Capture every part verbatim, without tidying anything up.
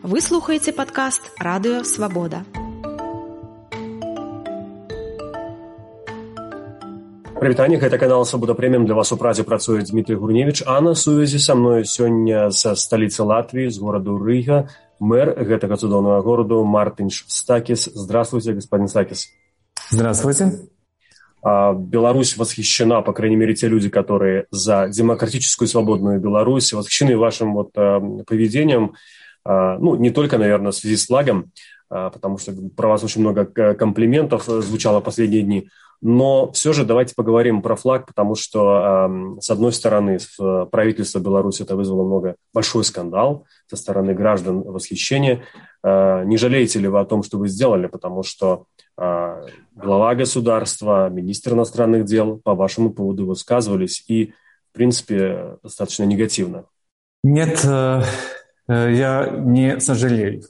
Вы слухаеце падкаст Радыё Свабода. Прывітанне, гэта канал Свабода Прэміум. Для вас у празе працуе Дмітрый Гурневіч, а на сувязі са мной сёння са сталіцы Латвіі, з гораду Рыга, мэр гэтага цудоўнага гораду Мартинш Стакис. Здравствуйте, господин Стакис. Здравствуйте. Беларусь восхищена, по крайней мере, те люди, которые за демократическую и свободную Беларусь, восхищены вашим вот поведением, ну, не только, наверное, в связи с флагом, потому что про вас очень много комплиментов звучало в последние дни, но все же давайте поговорим про флаг, потому что, с одной стороны, в правительство Беларуси это вызвало много, большой скандал, со стороны граждан восхищение. Не жалеете ли вы о том, что вы сделали, потому что глава государства, министр иностранных дел по вашему поводу высказывались и, в принципе, достаточно негативно? Нет, я не сожалею.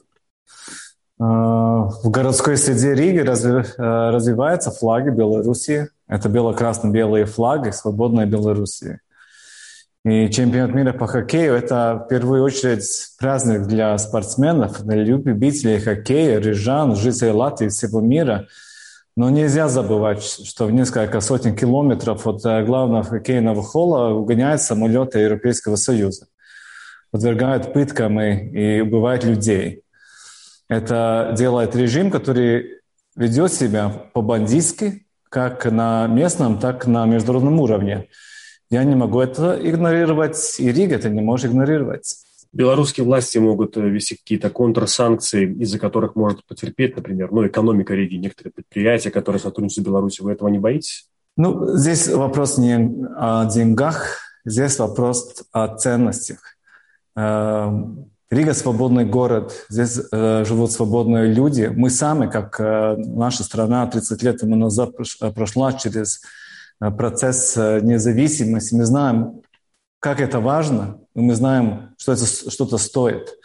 В городской среде Риги развиваются флаги Беларуси. Это бело-красно-белые флаги свободной Беларуси. И чемпионат мира по хоккею – это в первую очередь праздник для спортсменов, для любителей хоккея, рижан, жителей Латвии, всего мира. Но нельзя забывать, что в несколько сотен километров от главного хоккейного холла угоняют самолеты Европейского Союза, подвергают пыткам и, и убивают людей. Это делает режим, который ведет себя по-бандитски, как на местном, так и на международном уровне. Я не могу это игнорировать, и Рига это не может игнорировать. Белорусские власти могут ввести какие-то контрсанкции, из-за которых может потерпеть, например, ну, экономика Риги, некоторые предприятия, которые сотрудничают с Беларусью. Вы этого не боитесь? Ну, здесь вопрос не о деньгах, здесь вопрос о ценностях. Рига – свободный город, здесь живут свободные люди. Мы сами, как наша страна тридцать лет тому назад прошла через процесс независимости, мы знаем, как это важно, и мы знаем, что это что-то стоит.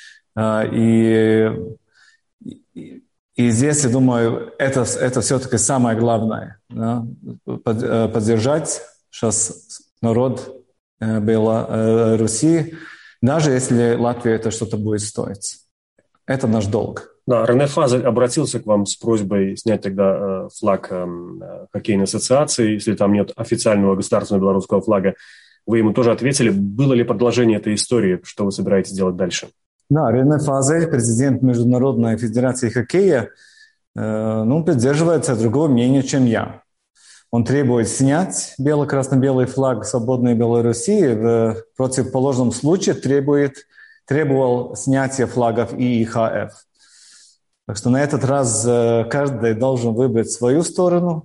И, и, и здесь, я думаю, это, это все-таки самое главное. Да? Поддержать сейчас народ Беларуси, даже если Латвия это что-то будет стоить. Это наш долг. Да, Рене Фазель обратился к вам с просьбой снять тогда флаг э, хоккейной ассоциации, если там нет официального государственного белорусского флага. Вы ему тоже ответили. Было ли продолжение этой истории? Что вы собираетесь делать дальше? Да, Рене Фазель, президент Международной федерации хоккея, э, ну, придерживается другого мнения, чем я. Он требует снять бело-красно-белый флаг свободной Белоруссии. В противоположном случае требует, требовал снятия флагов И И Х Ф. Так что на этот раз каждый должен выбрать свою сторону.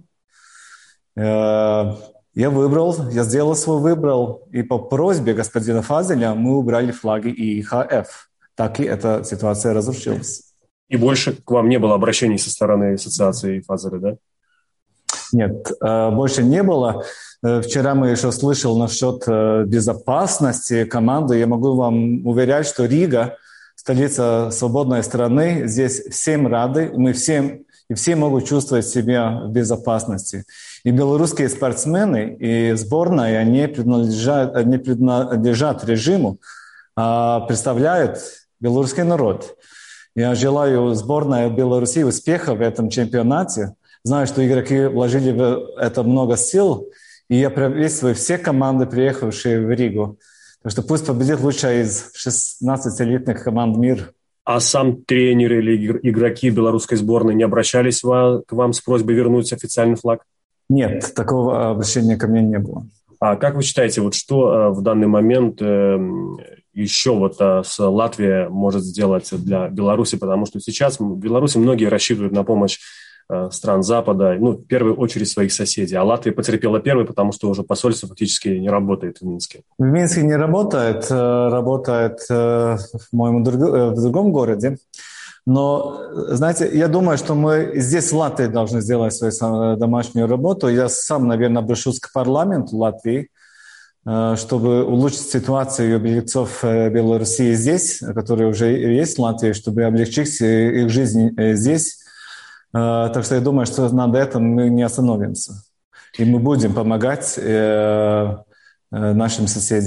Я выбрал, я сделал свой выбор, и по просьбе господина Фазеля мы убрали флаги И И Х Ф. Так и эта ситуация разрешилась. И больше к вам не было обращений со стороны ассоциации Фазеля, да? Нет, больше не было. Вчера мы еще слышали насчет безопасности команды. Я могу вам уверять, что Рига, столица свободной страны, здесь всем рады, мы всем, и все могут чувствовать себя в безопасности. И белорусские спортсмены, и сборная, они принадлежат, они принадлежат режиму, а представляют белорусский народ. Я желаю сборной Беларуси успеха в этом чемпионате. Знаю, что игроки вложили в это много сил, и я приветствую все команды, приехавшие в Ригу. Так что пусть победит лучшая из шестнадцатилетних команд мира. А сам тренер или игроки белорусской сборной не обращались к вам с просьбой вернуть официальный флаг? Нет, такого обращения ко мне не было. А как вы считаете, вот что в данный момент еще вот Латвия может сделать для Беларуси? Потому что сейчас в Беларуси многие рассчитывают на помощь стран Запада, ну, в первую очередь своих соседей. А Латвия потерпела первой, потому что уже посольство фактически не работает в Минске. В Минске не работает, работает в моем в другом городе. Но, знаете, я думаю, что мы здесь в Латвии должны сделать свою домашнюю работу. Я сам, наверное, обращусь к парламенту Латвии, чтобы улучшить ситуацию беглецов Белоруссии здесь, которые уже есть в Латвии, чтобы облегчить их жизнь здесь. Так что я думаю, что над этим мы не остановимся. И мы будем помогать нашим соседям.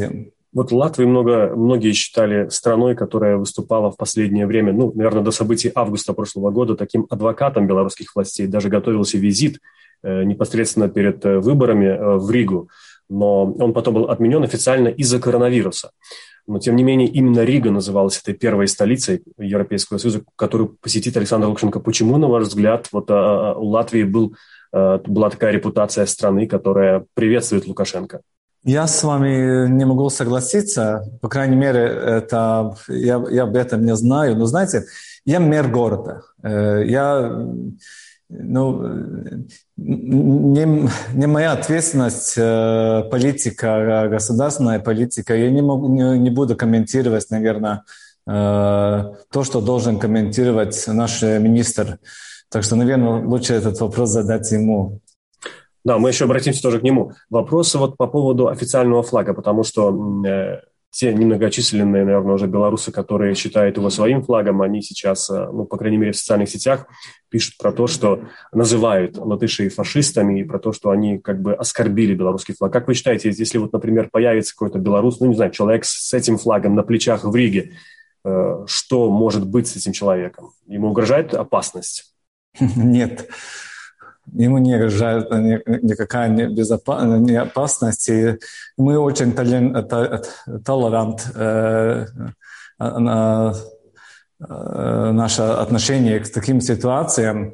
Вот Латвию много, многие считали страной, которая выступала в последнее время, ну, наверное, до событий августа прошлого года, таким адвокатом белорусских властей. Даже готовился визит э, непосредственно перед э, выборами э, в Ригу. Но он потом был отменен официально из-за коронавируса. Но, тем не менее, именно Рига называлась этой первой столицей Европейского Союза, которую посетит Александр Лукашенко. Почему, на ваш взгляд, вот, а, у Латвии был, а, была такая репутация страны, которая приветствует Лукашенко? Я с вами не могу согласиться. По крайней мере, это, я, я об этом не знаю. Но, знаете, я мэр города. Я... Ну, не, не моя ответственность э, политика, государственная политика. Я не, могу, не, не буду комментировать, наверное, э, то, что должен комментировать наш министр. Так что, наверное, лучше этот вопрос задать ему. Да, мы еще обратимся тоже к нему. Вопросы вот по поводу официального флага, потому что э, те немногочисленные, наверное, уже белорусы, которые считают его своим флагом, они сейчас, ну, по крайней мере, в социальных сетях пишут про то, что называют латышей фашистами и про то, что они как бы оскорбили белорусский флаг. Как вы считаете, если вот, например, появится какой-то белорус, ну, не знаю, человек с этим флагом на плечах в Риге, э, что может быть с этим человеком? Ему угрожает опасность? Нет. Ему не угрожает никакая не опасность. И мы очень толерант э, э, наше отношение к таким ситуациям.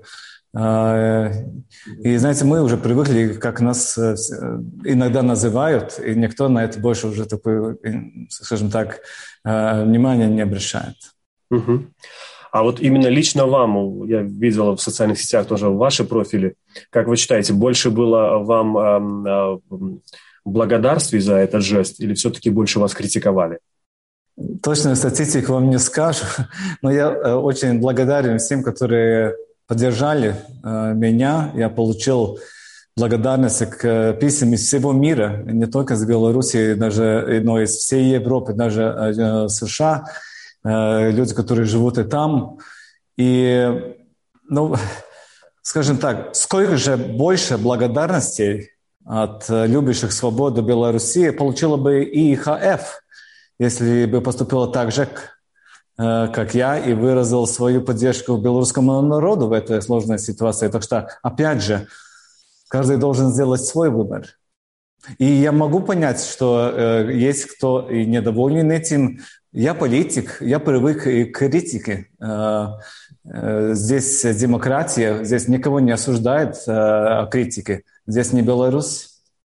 И, знаете, мы уже привыкли, как нас иногда называют, и никто на это больше уже такое, скажем так, внимания не обращает. Угу. А вот именно лично вам, я видел в социальных сетях тоже ваши профили, как вы считаете, больше было вам э, э, благодарствий за этот жест или все-таки больше вас критиковали? Точную статистику вам не скажу, но я очень благодарен всем, которые поддержали э, меня. Я получил благодарность к письмам из всего мира, не только из Беларуси, даже, но из всей Европы, даже э, США. Люди, которые живут и там. И, ну, скажем так, сколько же больше благодарностей от любящих свободу Беларуси получила бы и ИХФ, если бы поступила так же, как я, и выразил свою поддержку белорусскому народу в этой сложной ситуации. Так что, опять же, каждый должен сделать свой выбор. И я могу понять, что э, есть кто и недоволен этим. Я политик, я привык и к критике. Э, э, здесь демократия, здесь никого не осуждает э, о критике. Здесь не Беларусь.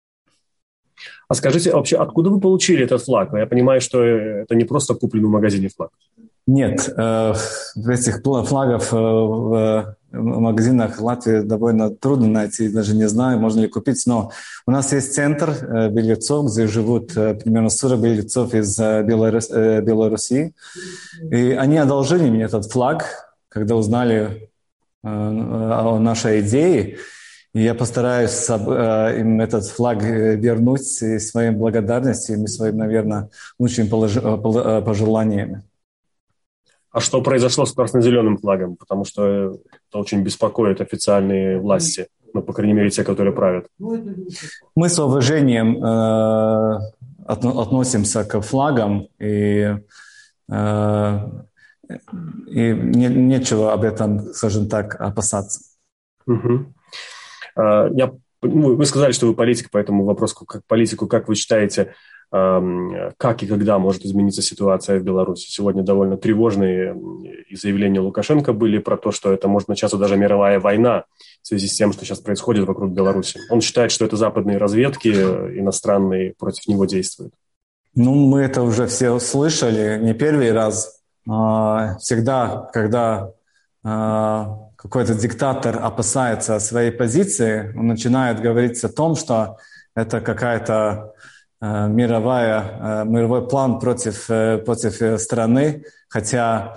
А скажите, вообще, откуда вы получили этот флаг? Я понимаю, что это не просто купленный в магазине флаг. Нет, э, этих флагов э, в в магазинах Латвии довольно трудно найти, даже не знаю, можно ли купить, но у нас есть центр э, беглецов, где живут э, примерно сорок беглецов из э, Белорус, э, Белоруссии, и они одолжили мне этот флаг, когда узнали э, о нашей идее, и я постараюсь э, им этот флаг вернуть и своим благодарностью, и своим, наверное, лучшими пожеланиями. А что произошло с красно-зеленым флагом? Потому что это очень беспокоит официальные власти, ну, по крайней мере, те, которые правят. Мы с уважением э, относимся к флагам, и, э, и не, нечего об этом, скажем так, опасаться. Угу. А, я, ну, вы сказали, что вы политик, поэтому вопрос как политику, как вы считаете, как и когда может измениться ситуация в Беларуси? Сегодня довольно тревожные и заявления Лукашенко были про то, что это может начаться даже мировая война в связи с тем, что сейчас происходит вокруг Беларуси. Он считает, что это западные разведки иностранные против него действуют. Ну, мы это уже все слышали не первый раз. Всегда, когда какой-то диктатор опасается своей позиции, он начинает говорить о том, что это какая-то мировая, мировой план против, против страны, хотя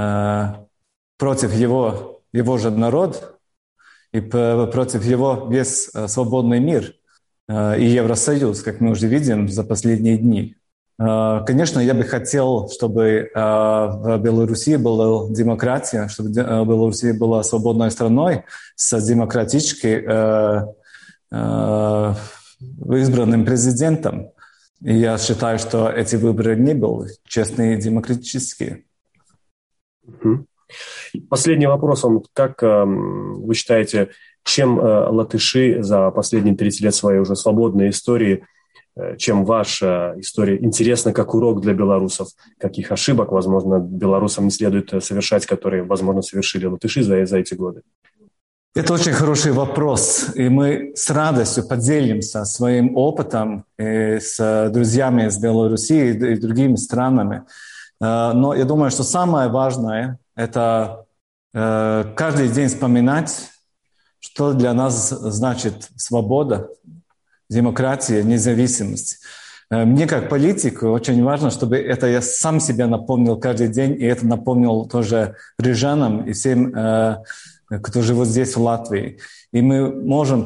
против его, его же народ и против его весь свободный мир и Евросоюз, как мы уже видим за последние дни. Конечно, я бы хотел, чтобы в Беларуси была демократия, чтобы Беларусь была свободной страной с демократически избранным президентом. И я считаю, что эти выборы не были честные и демократические. Угу. Последний вопрос. Он, как э, вы считаете, чем э, латыши за последние тридцать лет своей уже свободной истории, э, чем ваша история интересна как урок для белорусов? Каких ошибок, возможно, белорусам не следует совершать, которые, возможно, совершили латыши за, за эти годы? Это очень хороший вопрос, и мы с радостью поделимся своим опытом с друзьями из Беларуси и другими странами. Но я думаю, что самое важное – это каждый день вспоминать, что для нас значит свобода, демократия, независимость. Мне как политику очень важно, чтобы это я сам себе напомнил каждый день, и это напомнил тоже рижанам и всем, кто живет здесь, в Латвии. И мы можем,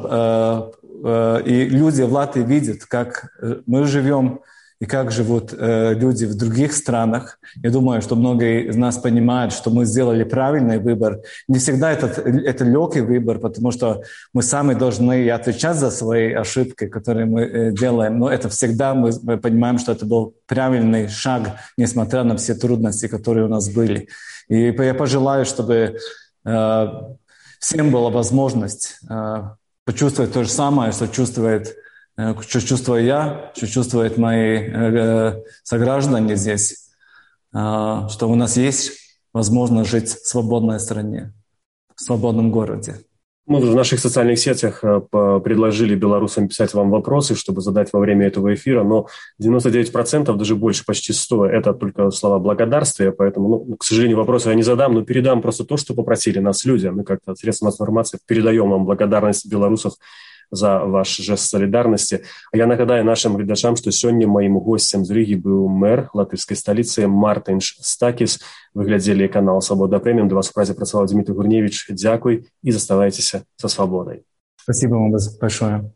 и люди в Латвии видят, как мы живем, и как живут люди в других странах. Я думаю, что многие из нас понимают, что мы сделали правильный выбор. Не всегда этот, это легкий выбор, потому что мы сами должны отвечать за свои ошибки, которые мы делаем. Но это всегда мы, мы понимаем, что это был правильный шаг, несмотря на все трудности, которые у нас были. И я пожелаю, чтобы э, всем была возможность э, почувствовать то же самое, что чувствует что чувствую я, что чувствуют мои э, сограждане здесь, э, что у нас есть возможность жить в свободной стране, в свободном городе. Мы в наших социальных сетях предложили белорусам писать вам вопросы, чтобы задать во время этого эфира, но девяносто девять процентов, даже больше, почти сто процентов, это только слова благодарствия, поэтому, ну, к сожалению, вопросы я не задам, но передам просто то, что попросили нас люди. Мы как-то средством информации передаем вам благодарность белорусов за ваш жест солидарности. А я нагадаю нашим глядачам, что сегодня моим гостем з Риги был мэр латвийской столицы Мартинш Стакис. Вы глядели канал «Свобода Премиум». До вас в празе працаваў Дмитрий Гурневич. Дякуй и заставайтесь со свободой. Спасибо вам большое.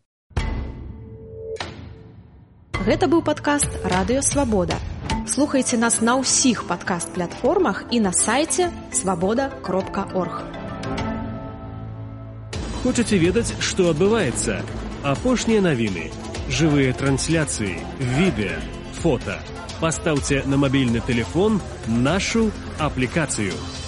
Гэта быў падкаст «Радыё Свабода». Слухайце нас на ўсіх падкаст-платформах і на сайце свабода кропка орг. Хочаце ведаць, што адбываецца? Апошнія навіны, жывыя трансляцыі, відэа, фота. Пастаўце на мабільны тэлефон нашу аплікацыю.